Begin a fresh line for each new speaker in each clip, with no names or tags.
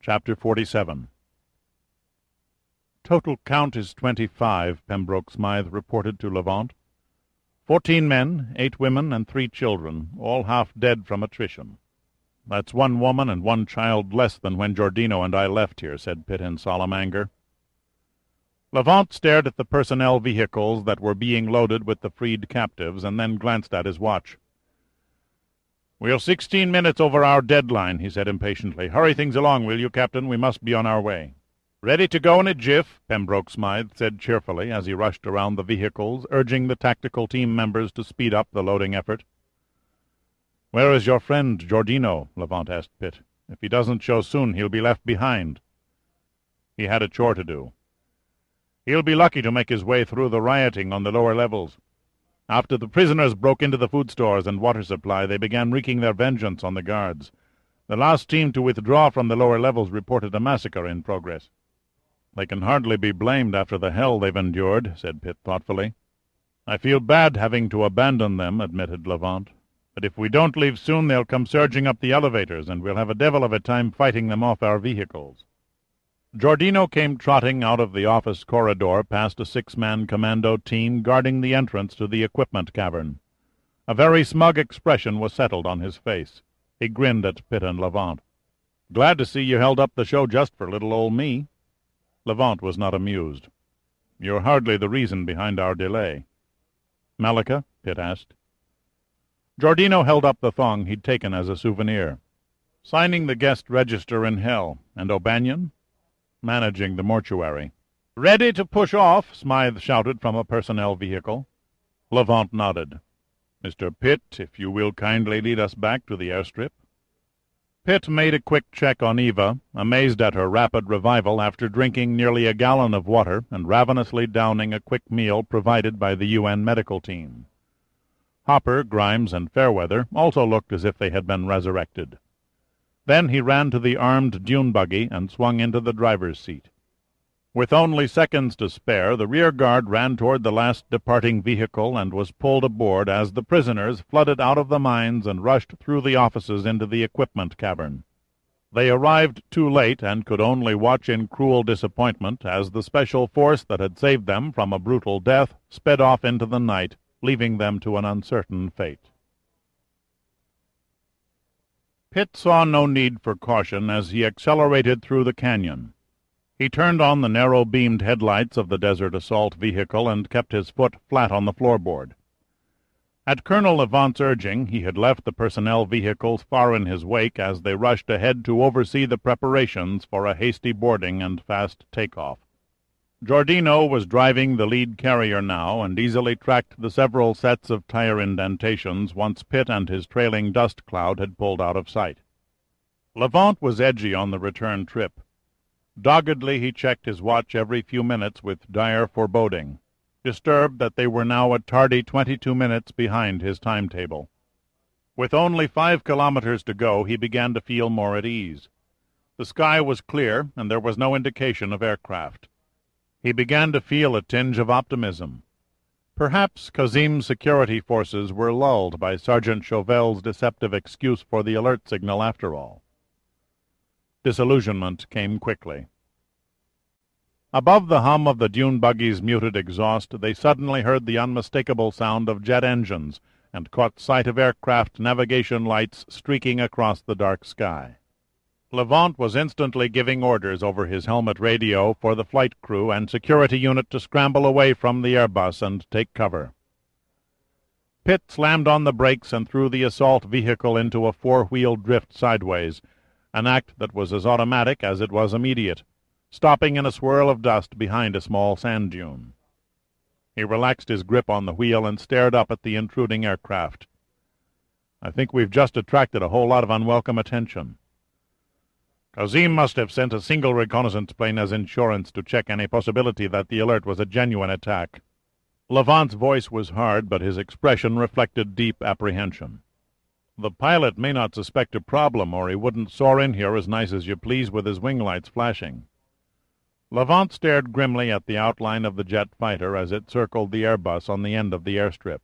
Chapter 47. "Total count is 25, Pembroke Smythe reported to Levant. 14 men, 8 women, and 3 children, all half dead from attrition. That's 1 woman and 1 child less than when Giordino and I left here," said Pitt in solemn anger. Levant stared at the personnel vehicles that were being loaded with the freed captives, and then glanced at his watch. "We're 16 minutes over our deadline," he said impatiently. "Hurry things along, will you, Captain? We must be on our way." "Ready to go in a jiff," Pembroke Smythe said cheerfully as he rushed around the vehicles, urging the tactical team members to speed up the loading effort. "Where is your friend, Giordino?" Levant asked Pitt. "If he doesn't show soon, he'll be left behind." "He had a chore to do." "He'll be lucky to make his way through the rioting on the lower levels. After the prisoners broke into the food stores and water supply, they began wreaking their vengeance on the guards. The last team to withdraw from the lower levels reported a massacre in progress." "They can hardly be blamed after the hell they've endured," said Pitt thoughtfully. "I feel bad having to abandon them," admitted Levant. "But if we don't leave soon, they'll come surging up the elevators, and we'll have a devil of a time fighting them off our vehicles." Giordino came trotting out of the office corridor past a 6-man commando team guarding the entrance to the equipment cavern. A very smug expression was settled on his face. He grinned at Pitt and Levant. "Glad to see you held up the show just for little old me." Levant was not amused. "You're hardly the reason behind our delay." "Malika?" Pitt asked. Giordino held up the thong he'd taken as a souvenir. "Signing the guest register in hell. And O'Banion?" "Managing the mortuary." "Ready to push off?" Smythe shouted from a personnel vehicle. Levant nodded. "Mr. Pitt, if you will kindly lead us back to the airstrip." Pitt made a quick check on Eva, amazed at her rapid revival after drinking nearly a gallon of water and ravenously downing a quick meal provided by the UN medical team. Hopper, Grimes, and Fairweather also looked as if they had been resurrected. Then he ran to the armed dune buggy and swung into the driver's seat. With only seconds to spare, the rear guard ran toward the last departing vehicle and was pulled aboard as the prisoners flooded out of the mines and rushed through the offices into the equipment cavern. They arrived too late and could only watch in cruel disappointment as the special force that had saved them from a brutal death sped off into the night, leaving them to an uncertain fate. Pitt saw no need for caution as he accelerated through the canyon. He turned on the narrow-beamed headlights of the desert assault vehicle and kept his foot flat on the floorboard. At Colonel Levant's urging, he had left the personnel vehicles far in his wake as they rushed ahead to oversee the preparations for a hasty boarding and fast takeoff. Giordino was driving the lead carrier now and easily tracked the several sets of tire indentations once Pitt and his trailing dust cloud had pulled out of sight. Levant was edgy on the return trip. Doggedly he checked his watch every few minutes with dire foreboding, disturbed that they were now a tardy 22 minutes behind his timetable. With only 5 kilometers to go, he began to feel more at ease. The sky was clear, and there was no indication of aircraft. He began to feel a tinge of optimism. Perhaps Kazim's security forces were lulled by Sergeant Chauvel's deceptive excuse for the alert signal after all. Disillusionment came quickly. Above the hum of the dune buggy's muted exhaust, they suddenly heard the unmistakable sound of jet engines and caught sight of aircraft navigation lights streaking across the dark sky. Levant was instantly giving orders over his helmet radio for the flight crew and security unit to scramble away from the Airbus and take cover. Pitt slammed on the brakes and threw the assault vehicle into a 4-wheel drift sideways, an act that was as automatic as it was immediate, stopping in a swirl of dust behind a small sand dune. He relaxed his grip on the wheel and stared up at the intruding aircraft. "I think we've just attracted a whole lot of unwelcome attention. Kazim must have sent a single reconnaissance plane as insurance to check any possibility that the alert was a genuine attack." Levant's voice was hard, but his expression reflected deep apprehension. "The pilot may not suspect a problem, or he wouldn't soar in here as nice as you please with his wing lights flashing." Levant stared grimly at the outline of the jet fighter as it circled the Airbus on the end of the airstrip.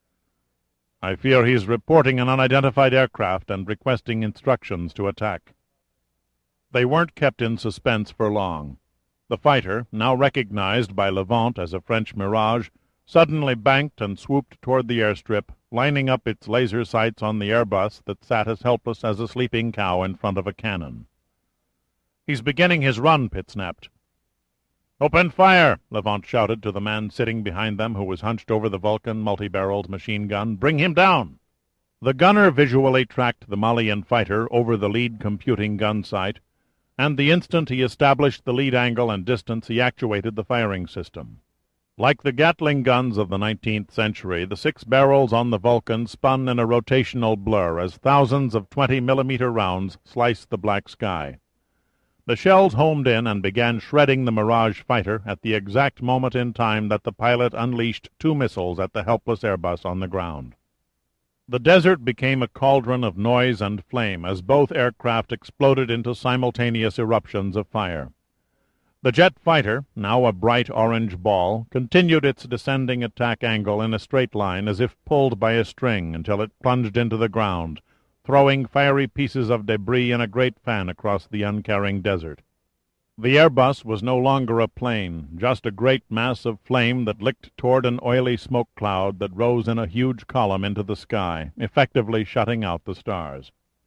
"I fear he's reporting an unidentified aircraft and requesting instructions to attack." They weren't kept in suspense for long. The fighter, now recognized by Levant as a French Mirage, suddenly banked and swooped toward the airstrip, lining up its laser sights on the Airbus that sat as helpless as a sleeping cow in front of a cannon. "He's beginning his run," Pitt snapped. "Open fire!" Levant shouted to the man sitting behind them who was hunched over the Vulcan multi-barreled machine gun. "Bring him down!" The gunner visually tracked the Malian fighter over the lead computing gun sight, and the instant he established the lead angle and distance he actuated the firing system. Like the Gatling guns of the 19th century, the 6 barrels on the Vulcan spun in a rotational blur as thousands of 20-millimeter rounds sliced the black sky. The shells homed in and began shredding the Mirage fighter at the exact moment in time that the pilot unleashed 2 missiles at the helpless Airbus on the ground. The desert became a cauldron of noise and flame as both aircraft exploded into simultaneous eruptions of fire. The jet fighter, now a bright orange ball, continued its descending attack angle in a straight line as if pulled by a string until it plunged into the ground, throwing fiery pieces of debris in a great fan across the uncaring desert. The Airbus was no longer a plane, just a great mass of flame that licked toward an oily smoke cloud that rose in a huge column into the sky, effectively shutting out the stars.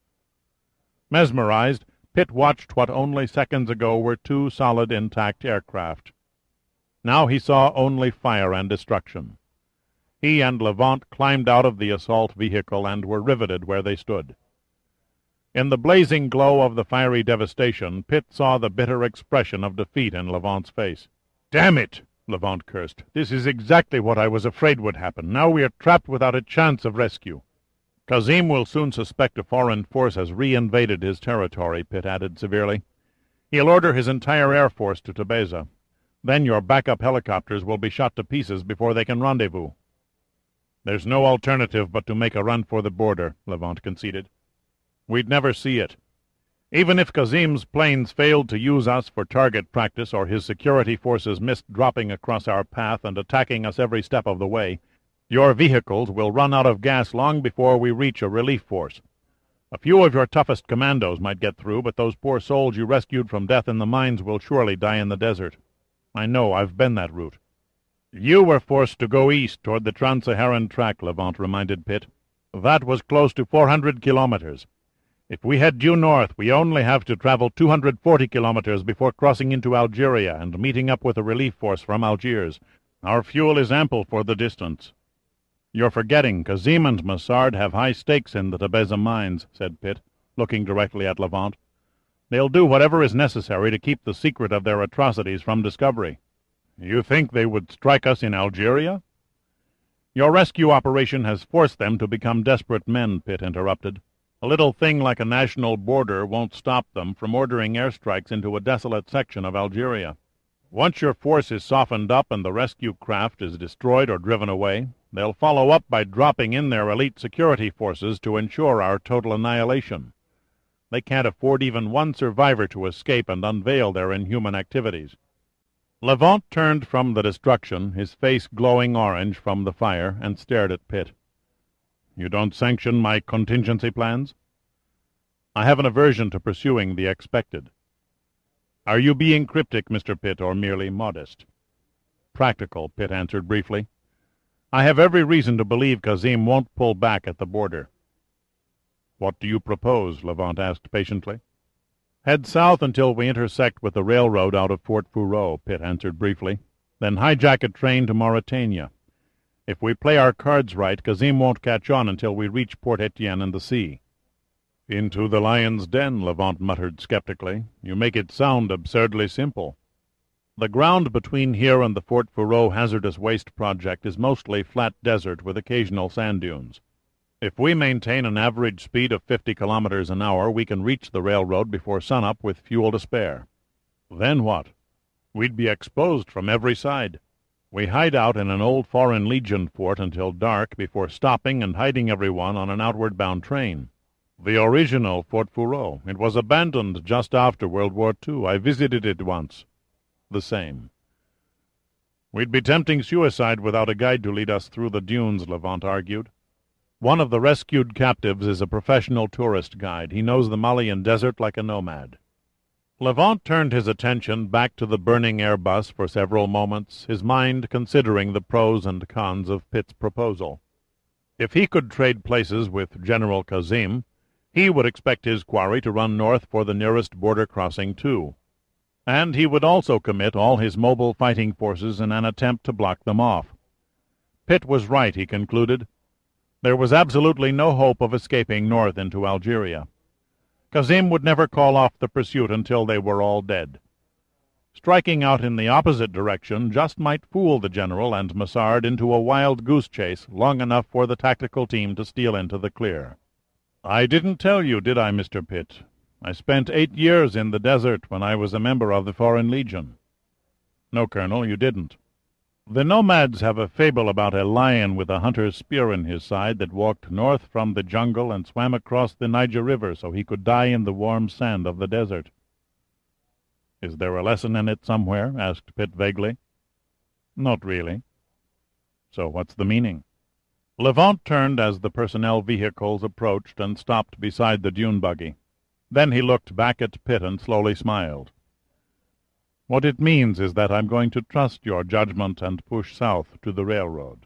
Mesmerized, Pitt watched what only seconds ago were 2 solid, intact aircraft. Now he saw only fire and destruction. He and Levant climbed out of the assault vehicle and were riveted where they stood. In the blazing glow of the fiery devastation, Pitt saw the bitter expression of defeat in Levant's face. "Damn it!" Levant cursed. "This is exactly what I was afraid would happen. Now we are trapped without a chance of rescue." "Kazim will soon suspect a foreign force has re-invaded his territory," Pitt added severely. "He'll order his entire air force to Tebeza. Then your backup helicopters will be shot to pieces before they can rendezvous." "There's no alternative but to make a run for the border," Levant conceded. "We'd never see it. Even if Kazim's planes failed to use us for target practice or his security forces missed dropping across our path and attacking us every step of the way, your vehicles will run out of gas long before we reach a relief force. A few of your toughest commandos might get through, but those poor souls you rescued from death in the mines will surely die in the desert. I know, I've been that route." "You were forced to go east toward the Trans-Saharan track," Levant reminded Pitt. "That was close to 400 kilometers. If we head due north, we only have to travel 240 kilometers before crossing into Algeria and meeting up with a relief force from Algiers. Our fuel is ample for the distance." "You're forgetting Kazim and Massard have high stakes in the Tebeza mines," said Pitt, looking directly at Levant. "They'll do whatever is necessary to keep the secret of their atrocities from discovery." "You think they would strike us in Algeria?" "Your rescue operation has forced them to become desperate men," Pitt interrupted. "A little thing like a national border won't stop them from ordering airstrikes into a desolate section of Algeria. Once your force is softened up and the rescue craft is destroyed or driven away, they'll follow up by dropping in their elite security forces to ensure our total annihilation. They can't afford even one survivor to escape and unveil their inhuman activities." Levant turned from the destruction, his face glowing orange from the fire, and stared at Pitt. "You don't sanction my contingency plans?" "I have an aversion to pursuing the expected." "Are you being cryptic, Mr. Pitt, or merely modest?" "Practical," Pitt answered briefly. "I have every reason to believe Kazim won't pull back at the border." "What do you propose?" Levant asked patiently. "Head south until we intersect with the railroad out of Fort Fourreau," Pitt answered briefly. "Then hijack a train to Mauritania. If we play our cards right, Kazim won't catch on until we reach Port Etienne and the sea." "Into the lion's den," Levant muttered skeptically. "You make it sound absurdly simple." "The ground between here and the Fort Fourreau hazardous waste project is mostly flat desert with occasional sand dunes. If we maintain an average speed of 50 kilometers an hour, we can reach the railroad before sunup with fuel to spare." "Then what?" "We'd be exposed from every side. We hide out in an old Foreign Legion fort until dark before stopping and hiding everyone on an outward-bound train." "The original Fort Fourreau. It was abandoned just after World War II. I visited it once." "The same." "We'd be tempting suicide without a guide to lead us through the dunes," Levant argued. "One of the rescued captives is a professional tourist guide. He knows the Malian desert like a nomad." Levant turned his attention back to the burning airbus for several moments, his mind considering the pros and cons of Pitt's proposal. If he could trade places with General Kazim, he would expect his quarry to run north for the nearest border crossing too, and he would also commit all his mobile fighting forces in an attempt to block them off. Pitt was right, he concluded. There was absolutely no hope of escaping north into Algeria. Kazim would never call off the pursuit until they were all dead. Striking out in the opposite direction just might fool the general and Massard into a wild goose chase long enough for the tactical team to steal into the clear. "I didn't tell you, did I, Mr. Pitt? I spent 8 years in the desert when I was a member of the Foreign Legion." "No, Colonel, you didn't." "The nomads have a fable about a lion with a hunter's spear in his side that walked north from the jungle and swam across the Niger River so he could die in the warm sand of the desert." "Is there a lesson in it somewhere?" asked Pitt vaguely. "Not really." "So what's the meaning?" Levant turned as the personnel vehicles approached and stopped beside the dune buggy. Then he looked back at Pitt and slowly smiled. "What it means is that I'm going to trust your judgment and push south to the railroad."